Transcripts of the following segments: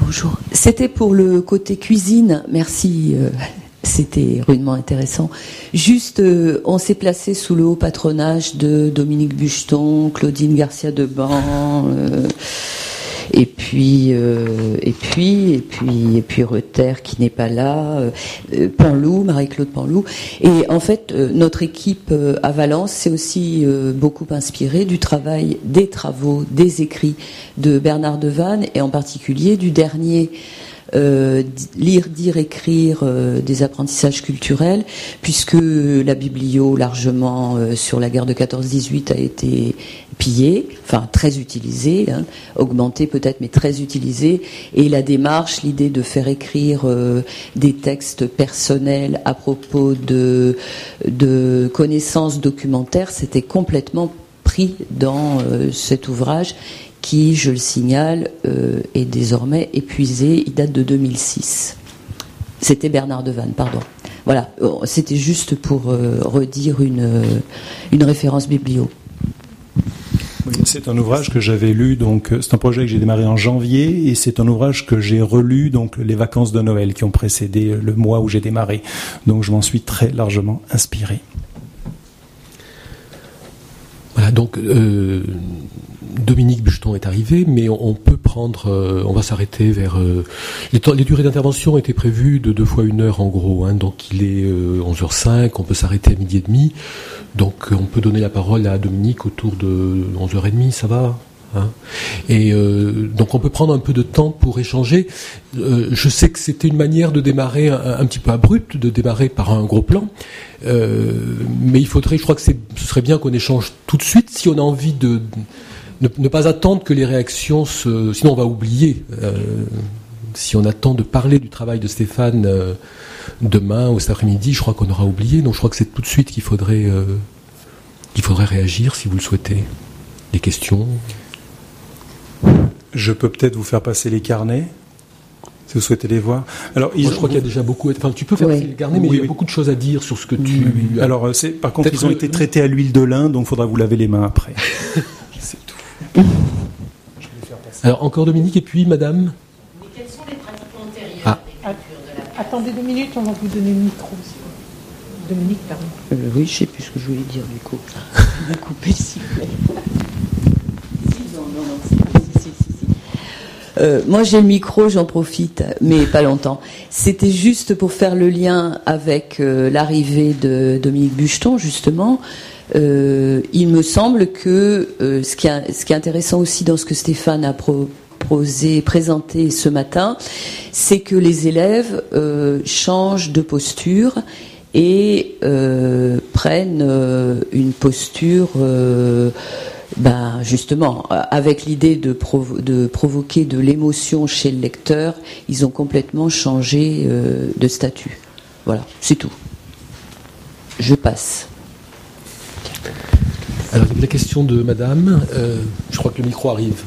Bonjour. C'était pour le côté cuisine. Merci. C'était rudement intéressant. Juste, on s'est placé sous le haut patronage de Dominique Bucheton, Claudine Garcia-Deban, et puis Reuter qui n'est pas là, Panlou, Marie-Claude Panlou. Et en fait, notre équipe à Valence s'est aussi beaucoup inspirée des travaux, des écrits de Bernard Devanne, et en particulier du dernier lire, dire, écrire des apprentissages culturels, puisque la biblio largement sur la guerre de 14-18 a été pillée, enfin très utilisée, augmentée peut-être, mais très utilisée, et la démarche, l'idée de faire écrire des textes personnels à propos de connaissances documentaires, c'était complètement pris dans cet ouvrage qui, je le signale, est désormais épuisé. Il date de 2006. C'était Bernard Devanne, pardon. Voilà, c'était juste pour redire une référence biblio. Oui, c'est un ouvrage que j'avais lu, donc c'est un projet que j'ai démarré en janvier, et c'est un ouvrage que j'ai relu, donc les vacances de Noël qui ont précédé le mois où j'ai démarré. Donc je m'en suis très largement inspiré. Voilà, donc Dominique Bucheton est arrivé, mais on peut prendre, on va s'arrêter vers... les durées d'intervention étaient prévues de 2 fois 1 heure en gros, donc il est 11h05, on peut s'arrêter à 12h30, donc on peut donner la parole à Dominique autour de 11h30, ça va Et donc on peut prendre un peu de temps pour échanger. Je sais que c'était une manière de démarrer un petit peu abrupte, de démarrer par un gros plan, mais il faudrait, je crois que ce serait bien qu'on échange tout de suite si on a envie de ne pas attendre que les réactions sinon on va oublier. Si on attend de parler du travail de Stéphane demain ou cet après-midi, je crois qu'on aura oublié. Donc je crois que c'est tout de suite qu'il faudrait réagir si vous le souhaitez. Des questions. Je peux peut-être vous faire passer les carnets, si vous souhaitez les voir. Alors, je crois qu'il y a déjà beaucoup... Enfin, tu peux faire passer les carnets, mais il y a beaucoup de choses à dire sur ce que tu... Oui. Alors, par contre, ils ont été traités à l'huile de lin, donc il faudra vous laver les mains après. C'est tout. Je vais les faire passer. Alors, encore Dominique, et puis Madame. Mais quelles sont les pratiques antérieures à l'écriture de la... Attendez 2 minutes, on va vous donner le micro. Dominique, pardon. Oui, je ne sais plus ce que je voulais dire, du coup. On va couper le sifflet. Moi j'ai le micro, j'en profite, mais pas longtemps. C'était juste pour faire le lien avec l'arrivée de Dominique Bucheton, justement. Il me semble que ce qui est intéressant aussi dans ce que Stéphane a présenté ce matin, c'est que les élèves changent de posture et prennent une posture... justement, avec l'idée de provoquer de l'émotion chez le lecteur, ils ont complètement changé de statut. Voilà, c'est tout. Je passe. Alors, la question de Madame, je crois que le micro arrive.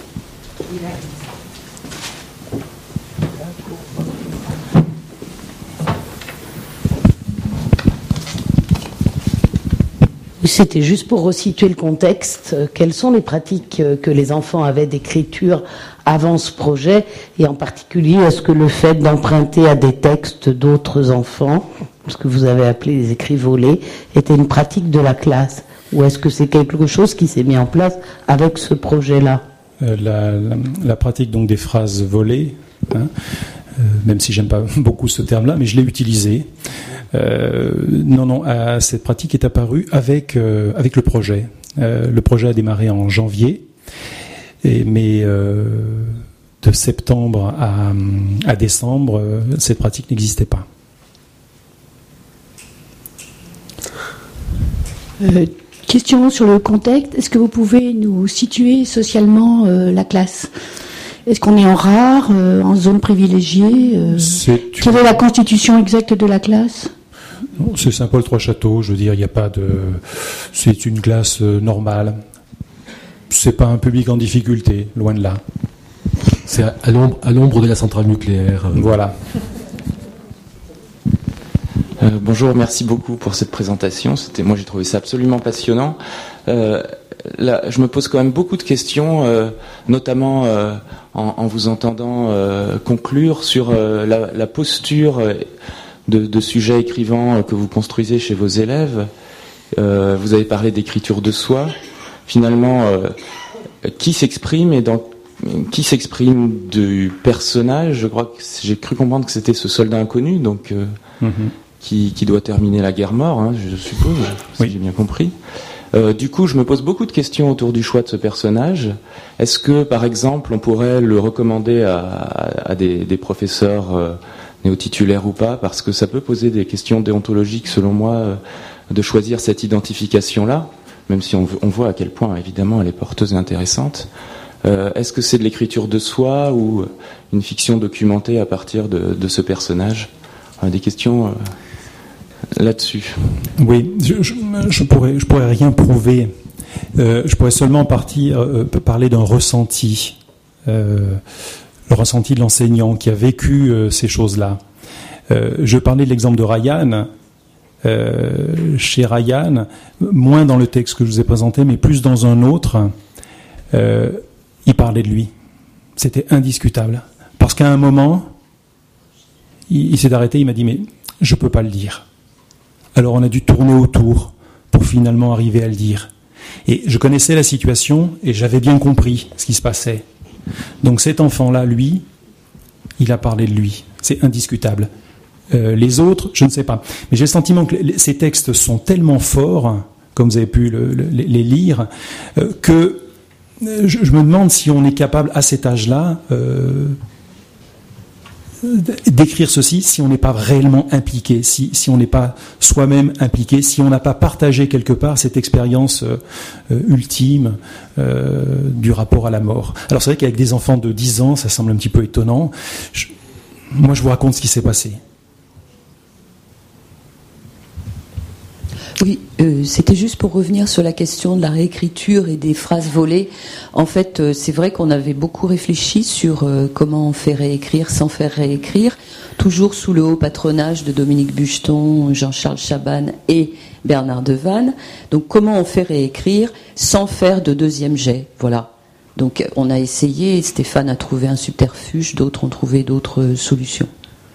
C'était juste pour resituer le contexte. Quelles sont les pratiques que les enfants avaient d'écriture avant ce projet, et en particulier est-ce que le fait d'emprunter à des textes d'autres enfants, ce que vous avez appelé les écrits volés, était une pratique de la classe, ou est-ce que c'est quelque chose qui s'est mis en place avec ce projet-là? La pratique donc des phrases volées, même si j'aime pas beaucoup ce terme-là, mais je l'ai utilisé. Cette pratique est apparue avec le projet. Le projet a démarré en janvier, mais de septembre à décembre, cette pratique n'existait pas. Question sur le contexte. Est-ce que vous pouvez nous situer socialement la classe ? Est-ce qu'on est en rare, en zone privilégiée Quelle est la constitution exacte de la classe ? Non, c'est Saint-Paul-Trois-Châteaux, je veux dire, il n'y a pas de... C'est une classe normale. C'est pas un public en difficulté, loin de là. C'est à l'ombre de la centrale nucléaire. Voilà. Bonjour, merci beaucoup pour cette présentation. Moi, j'ai trouvé ça absolument passionnant. Là, je me pose quand même beaucoup de questions, notamment en vous entendant conclure sur la posture de sujet écrivant que vous construisez chez vos élèves. Vous avez parlé d'écriture de soi. Finalement, qui s'exprime qui s'exprime du personnage? Je crois que j'ai cru comprendre que c'était ce soldat inconnu, donc qui doit terminer la guerre mort, hein, je suppose, si j'ai bien compris. Du coup, je me pose beaucoup de questions autour du choix de ce personnage. Est-ce que, par exemple, on pourrait le recommander à des professeurs néo-titulaires ou pas, parce que ça peut poser des questions déontologiques, selon moi, de choisir cette identification-là, même si on voit à quel point, évidemment, elle est porteuse et intéressante. Est-ce que c'est de l'écriture de soi ou une fiction documentée à partir de ce personnage? Des questions là-dessus. Oui, je pourrais rien prouver. Je pourrais seulement parler d'un ressenti, le ressenti de l'enseignant qui a vécu ces choses-là. Je parlais de l'exemple de Ryan. Chez Ryan, moins dans le texte que je vous ai présenté, mais plus dans un autre, il parlait de lui. C'était indiscutable. Parce qu'à un moment, il s'est arrêté, il m'a dit « mais je ne peux pas le dire ». Alors on a dû tourner autour pour finalement arriver à le dire. Et je connaissais la situation et j'avais bien compris ce qui se passait. Donc cet enfant-là, lui, il a parlé de lui. C'est indiscutable. Les autres, je ne sais pas. Mais j'ai le sentiment que ces textes sont tellement forts, comme vous avez pu les lire, que je me demande si on est capable, à cet âge-là, d'écrire ceci, si on n'est pas réellement impliqué, si on n'est pas soi-même impliqué, si on n'a pas partagé quelque part cette expérience ultime du rapport à la mort. Alors c'est vrai qu'avec des enfants de 10 ans, ça semble un petit peu étonnant. Moi, je vous raconte ce qui s'est passé. Oui, c'était juste pour revenir sur la question de la réécriture et des phrases volées. En fait, c'est vrai qu'on avait beaucoup réfléchi sur comment on fait réécrire sans faire réécrire, toujours sous le haut patronage de Dominique Bucheton, Jean-Charles Chaban et Bernard Devanne. Donc, comment on fait réécrire sans faire de deuxième jet, voilà. Donc, on a essayé, Stéphane a trouvé un subterfuge, d'autres ont trouvé d'autres solutions.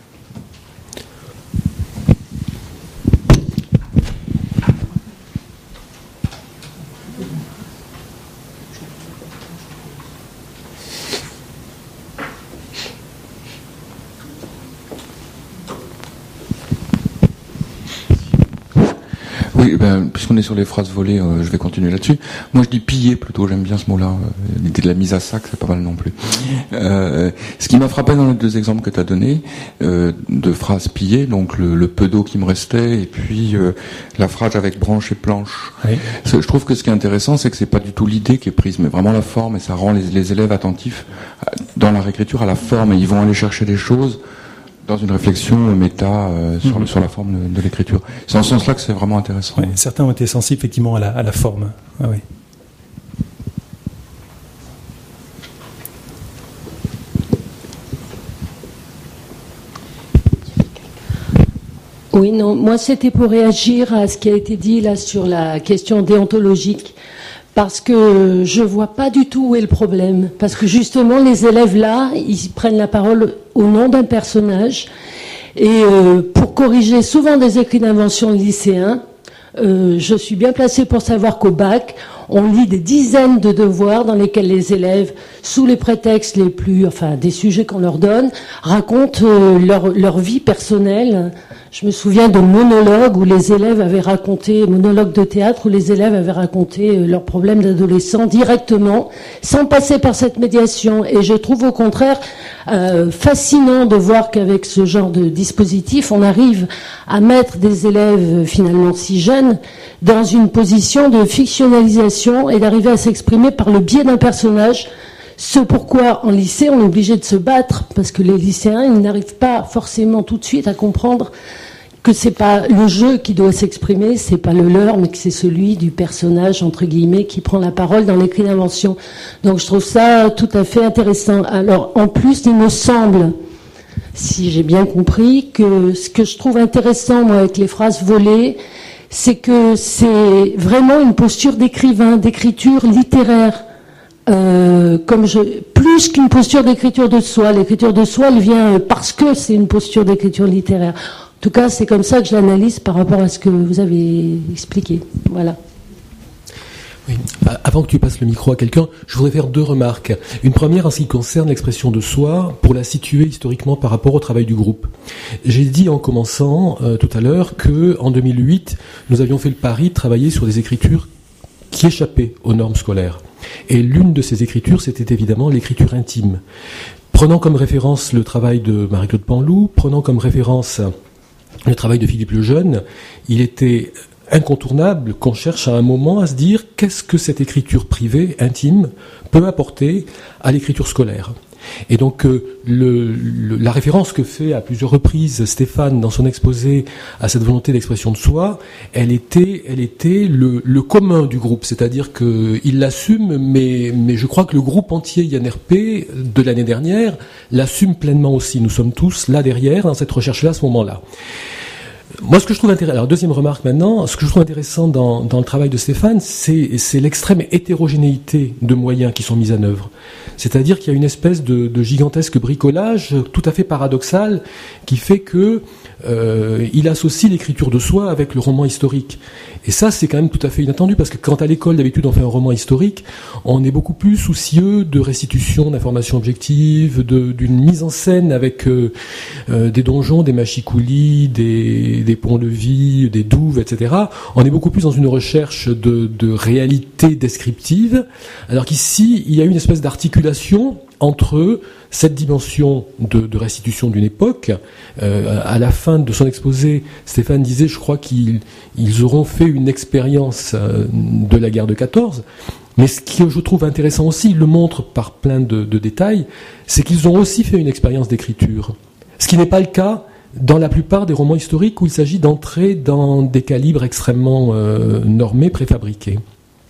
Oui, puisqu'on est sur les phrases volées, je vais continuer là-dessus. Moi, je dis piller plutôt, j'aime bien ce mot-là. L'idée de la mise à sac, c'est pas mal non plus. Ce qui m'a frappé dans les deux exemples que tu as donnés, de phrases pillées, donc le peu d'eau qui me restait, et puis la phrase avec branche et planche. Oui. Je trouve que ce qui est intéressant, c'est que c'est pas du tout l'idée qui est prise, mais vraiment la forme, et ça rend les élèves attentifs dans la réécriture à la forme, et ils vont aller chercher des choses dans une réflexion méta sur la forme de l'écriture. C'est en ce sens-là que c'est vraiment intéressant. Oui, certains ont été sensibles effectivement à la forme. Ah, oui. Oui, non, moi c'était pour réagir à ce qui a été dit là sur la question déontologique. Parce que je vois pas du tout où est le problème. Parce que justement, les élèves là, ils prennent la parole au nom d'un personnage. Et pour corriger souvent des écrits d'invention lycéens, je suis bien placée pour savoir qu'au bac, on lit des dizaines de devoirs dans lesquels les élèves, sous les prétextes les plus, enfin des sujets qu'on leur donne, racontent leur vie personnelle. Je me souviens de monologues où les élèves avaient raconté, monologues de théâtre où les élèves avaient raconté leurs problèmes d'adolescents directement, sans passer par cette médiation. Et je trouve au contraire fascinant de voir qu'avec ce genre de dispositif, on arrive à mettre des élèves finalement si jeunes dans une position de fictionnalisation et d'arriver à s'exprimer par le biais d'un personnage. Ce pourquoi en lycée on est obligé de se battre, parce que les lycéens ils n'arrivent pas forcément tout de suite à comprendre que c'est pas le jeu qui doit s'exprimer, c'est pas le leur, mais que c'est celui du personnage entre guillemets qui prend la parole dans l'écrit d'invention. Donc je trouve ça tout à fait intéressant. Alors en plus il me semble, si j'ai bien compris, que ce que je trouve intéressant moi avec les phrases volées, c'est que c'est vraiment une posture d'écrivain, d'écriture littéraire. Plus plus qu'une posture d'écriture de soi. L'écriture de soi, elle vient parce que c'est une posture d'écriture littéraire. En tout cas, c'est comme ça que je l'analyse par rapport à ce que vous avez expliqué. Voilà. Oui. Avant que tu passes le micro à quelqu'un, je voudrais faire 2 remarques. Une première en ce qui concerne l'expression de soi, pour la situer historiquement par rapport au travail du groupe. J'ai dit en commençant tout à l'heure que en 2008, nous avions fait le pari de travailler sur des écritures qui échappaient aux normes scolaires. Et l'une de ces écritures, c'était évidemment l'écriture intime. Prenant comme référence le travail de Marie-Claude Panlou, prenant comme référence le travail de Philippe Lejeune, il était incontournable qu'on cherche à un moment à se dire qu'est-ce que cette écriture privée, intime, peut apporter à l'écriture scolaire. Et donc la référence que fait à plusieurs reprises Stéphane dans son exposé à cette volonté d'expression de soi, elle était le commun du groupe, c'est-à-dire qu'il l'assume, mais je crois que le groupe entier INRP de l'année dernière l'assume pleinement aussi. Nous sommes tous là derrière dans cette recherche-là à ce moment-là. Moi, ce que je trouve intéressant, alors deuxième remarque maintenant, ce que je trouve intéressant dans le travail de Stéphane, c'est l'extrême hétérogénéité de moyens qui sont mis en œuvre. C'est-à-dire qu'il y a une espèce de gigantesque bricolage tout à fait paradoxal qui fait que il associe l'écriture de soi avec le roman historique. Et ça, c'est quand même tout à fait inattendu, parce que quand à l'école, d'habitude, on fait un roman historique, on est beaucoup plus soucieux de restitution d'informations objectives, d'une mise en scène avec des donjons, des machicoulis, des ponts-levis, des douves, etc. On est beaucoup plus dans une recherche de réalité descriptive, alors qu'ici, il y a une espèce d'articulation entre cette dimension de restitution d'une époque. À la fin de son exposé, Stéphane disait, je crois qu'ils auront fait une expérience de la guerre de 14, mais ce que je trouve intéressant aussi, il le montre par plein de détails, c'est qu'ils ont aussi fait une expérience d'écriture. Ce qui n'est pas le cas dans la plupart des romans historiques où il s'agit d'entrer dans des calibres extrêmement normés, préfabriqués.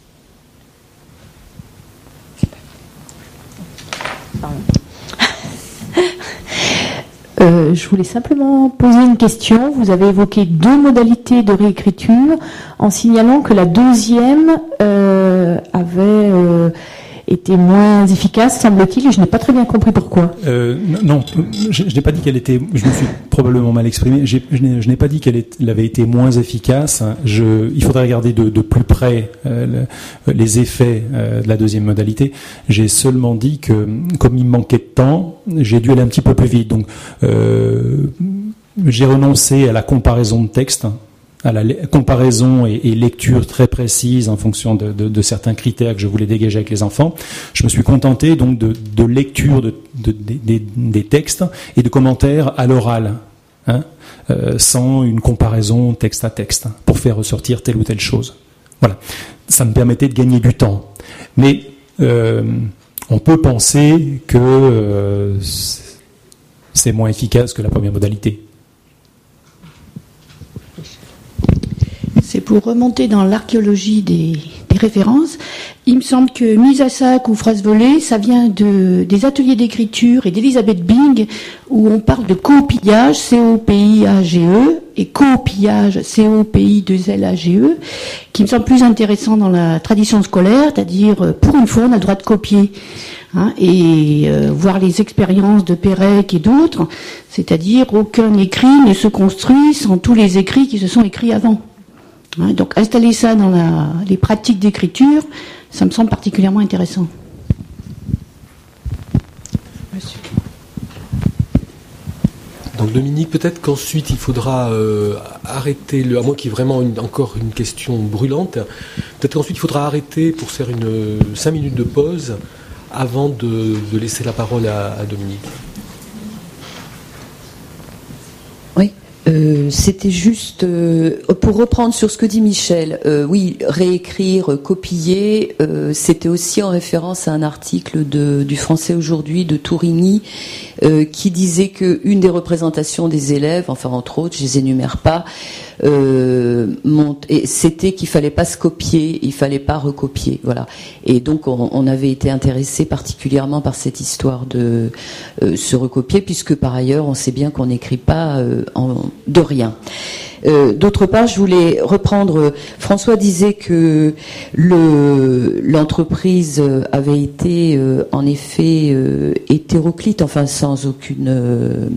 Je voulais simplement poser une question. Vous avez évoqué 2 modalités de réécriture en signalant que la deuxième avait était moins efficace, semble-t-il, et je n'ai pas très bien compris pourquoi. Non, je n'ai pas dit qu'elle était. Je me suis probablement mal exprimé. Je n'ai pas dit qu'elle avait été moins efficace. Il faudrait regarder de plus près les effets de la deuxième modalité. J'ai seulement dit que, comme il me manquait de temps, j'ai dû aller un petit peu plus vite. Donc, j'ai renoncé à la comparaison de texte, à la comparaison et lecture très précise en fonction de certains critères que je voulais dégager avec les enfants. Je me suis contenté donc de lecture des textes et de commentaires à l'oral, sans une comparaison texte à texte, pour faire ressortir telle ou telle chose. Voilà, ça me permettait de gagner du temps. Mais on peut penser que c'est moins efficace que la première modalité. C'est pour remonter dans l'archéologie des références. Il me semble que mise à sac ou phrase volée, ça vient des ateliers d'écriture et d'Elisabeth Bing, où on parle de coopillage, C-O-P-I-A-G-E, et coopillage, C-O-P-I-2-L-A-G-E, qui me semble plus intéressant dans la tradition scolaire, c'est-à-dire, pour une fois, on a le droit de copier. Et voir les expériences de Pérec et d'autres, c'est-à-dire aucun écrit ne se construit sans tous les écrits qui se sont écrits avant. Donc installer ça dans les pratiques d'écriture, ça me semble particulièrement intéressant. Monsieur. Donc Dominique, peut-être qu'ensuite il faudra arrêter, à moins qu'il y ait vraiment encore une question brûlante, peut-être qu'ensuite il faudra arrêter pour faire 5 minutes de pause avant de laisser la parole à Dominique. Oui. C'était juste pour reprendre sur ce que dit Michel. Oui, réécrire, copier. C'était aussi en référence à un article du Français aujourd'hui de Tourigny qui disait que une des représentations des élèves, enfin entre autres, je les énumère pas, et c'était qu'il fallait pas se copier, il fallait pas recopier, voilà. Et donc on avait été intéressé particulièrement par cette histoire de se recopier, puisque par ailleurs on sait bien qu'on n'écrit pas de rien. D'autre part, je voulais reprendre. François disait que l'entreprise avait été en effet hétéroclite, enfin sans aucune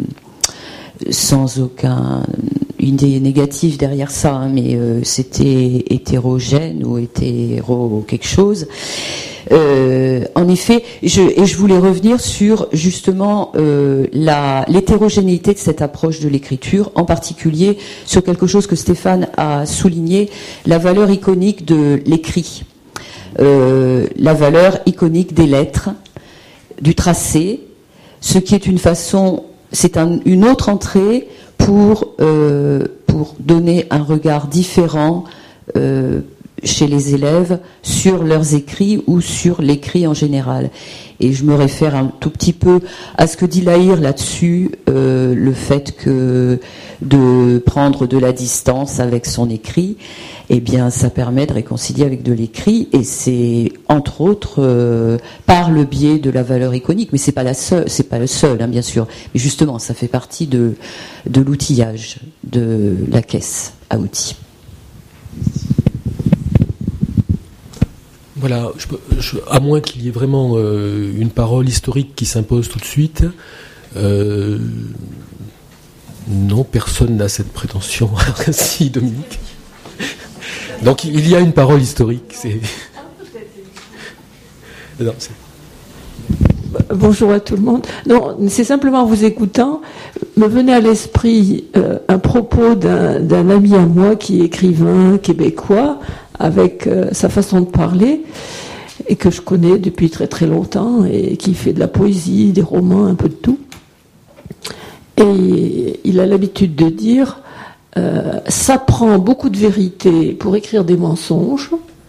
idée négative derrière ça, hein, mais c'était hétérogène ou hétéro quelque chose. En effet, je voulais revenir sur justement l'hétérogénéité de cette approche de l'écriture, en particulier sur quelque chose que Stéphane a souligné, la valeur iconique de l'écrit, la valeur iconique des lettres, du tracé, ce qui est une façon, c'est une autre entrée pour donner un regard différent chez les élèves sur leurs écrits ou sur l'écrit en général. Et je me réfère un tout petit peu à ce que dit Lahire là-dessus, le fait que de prendre de la distance avec son écrit, eh bien, ça permet de réconcilier avec de l'écrit, et c'est entre autres par le biais de la valeur iconique. Mais c'est pas le seul, hein, bien sûr. Mais justement, ça fait partie de l'outillage de la caisse à outils. Voilà, à moins qu'il y ait vraiment une parole historique qui s'impose tout de suite, non, personne n'a cette prétention. Si, Dominique. Donc il y a une parole historique. Non, bonjour à tout le monde. Non, c'est simplement en vous écoutant, me venait à l'esprit un propos d'un ami à moi qui est écrivain québécois, avec sa façon de parler, et que je connais depuis très très longtemps, et qui fait de la poésie, des romans, un peu de tout. Et il a l'habitude de dire ça prend beaucoup de vérité pour écrire des mensonges,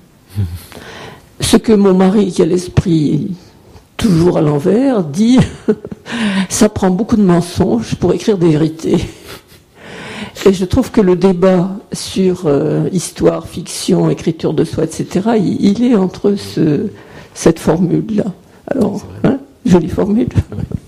ce que mon mari, qui a l'esprit toujours à l'envers, dit ça prend beaucoup de mensonges pour écrire des vérités. Et je trouve que le débat sur histoire, fiction, écriture de soi, etc., il est entre cette formule-là. Alors, hein, jolie formule.